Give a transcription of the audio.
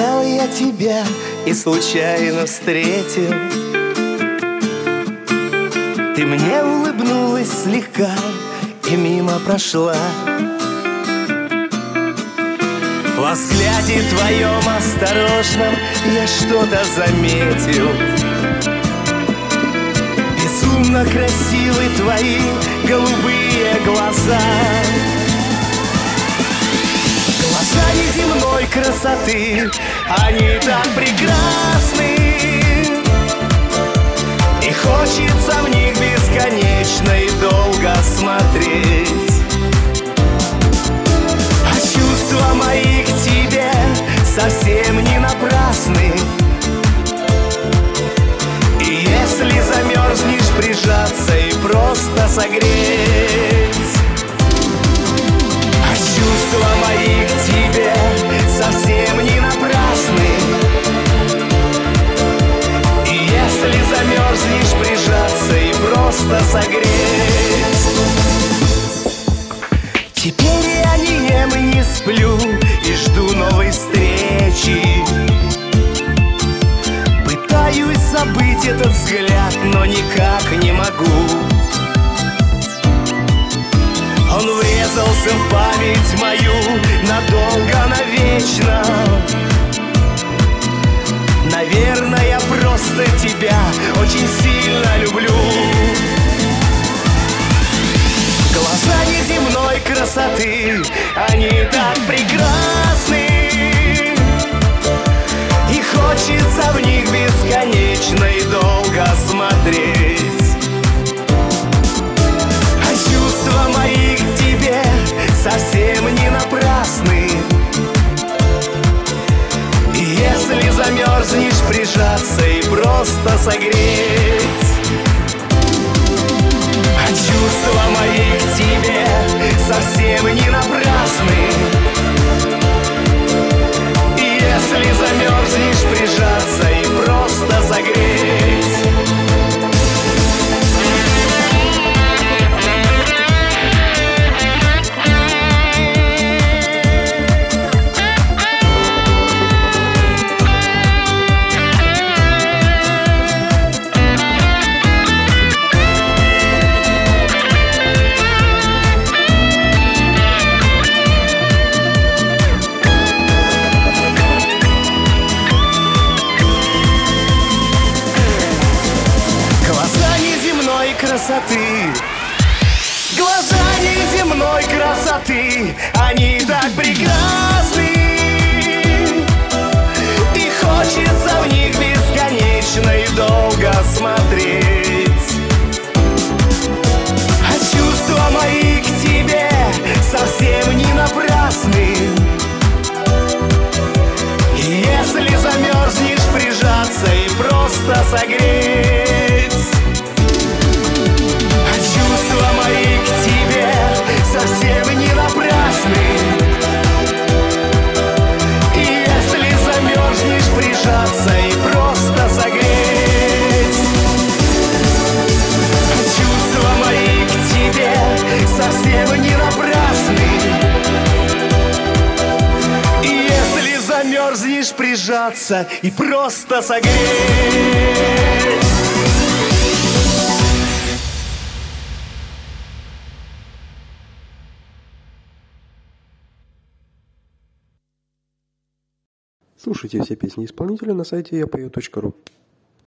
Гулял я тебя и случайно встретил. Ты мне улыбнулась слегка и мимо прошла. Во взгляде твоем осторожном я что-то заметил. Безумно красивы твои голубые глаза. Глаза неземной красоты, они так прекрасны, и хочется в них бесконечно и долго смотреть. А чувства мои к тебе совсем не напрасны, и если замерзнешь, прижаться и просто согреть. А чувства мои к тебе совсем не напрасны, и если замерзнешь, прижаться и просто согреть. Теперь я не ем и не сплю и жду новой встречи. Пытаюсь забыть этот взгляд, но никак не могу. Он врезался в память мою надолго, навечно. Наверное, я просто тебя очень сильно люблю. Глаза неземной красоты, они так прекрасны, и хочется в них бесконечно и долго смотреть. А чувства мои к тебе совсем не напрасны, и если замерзнешь, прижаться и просто согреть. А чувства мои к тебе совсем не напрасны, и если замерзнешь, прижаться и просто согреть. Глаза неземной красоты, они так прекрасны, и хочется в них бесконечно и долго смотреть. А чувства мои к тебе совсем не напрасны, и если замерзнешь, прижаться и просто согреть. Чувства мои к тебе совсем не напрасны, и если замерзнешь, прижаться и просто согреть. Чувства мои к тебе совсем не напрасны, и если замерзнешь, прижаться и просто согреть. Слушайте все песни исполнителя на сайте yapою.ru.